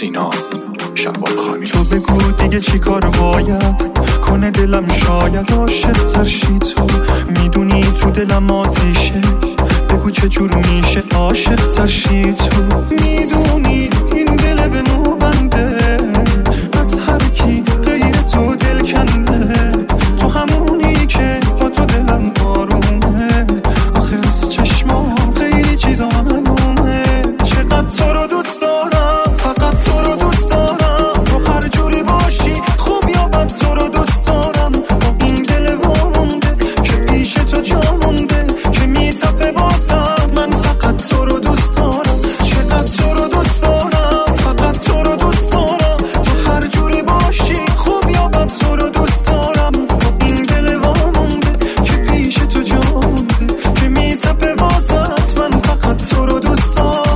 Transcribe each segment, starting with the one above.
سینا شوال خانی. تو بگو دیگه چی کار باید کنه دلم، شاید عاشق تر شی. تو میدونی تو دلم آتیشه، بگو چه جور میشه عاشق تر شی. تو میدونی این دل به مو بنده، از هر کی غیر تو دل کنده. تو همونی که با تو دلم آرومه، آخه از چشمام خیلی چیزا معلومه. چقدر تو رو دوست دارم، فقط تو رو دوست دارم. تو هر جوری باشی خوب یا بد تو رو دوست دارم. با این دل وامونده که پیش تو جا مونده، که میتپه واسم. من فقط تو رو دوست دارم، چقدر تو رو دوست دارم، فقط تو رو دوست دارم. تو هر جوری باشی خوب یا بد تو رو دوست دارم. با این دل وامونده که پیش تو جا مونده، که میتپه واسط. من فقط تو رو دوست دارم.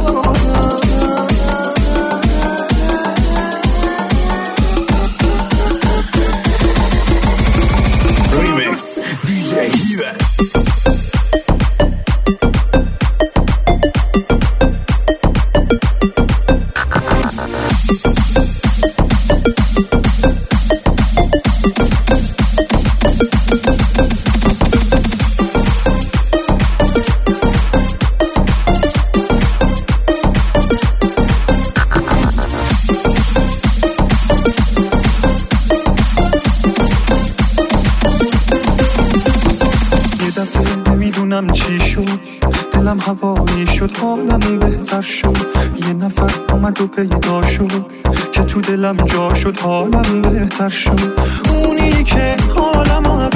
نمیدونم چی شد، دلم هوایی شد، حالم بهتر شد. یه نفر اومد و پیدا شد که تو دلم جا شد، حالم بهتر شد. اونی که حالم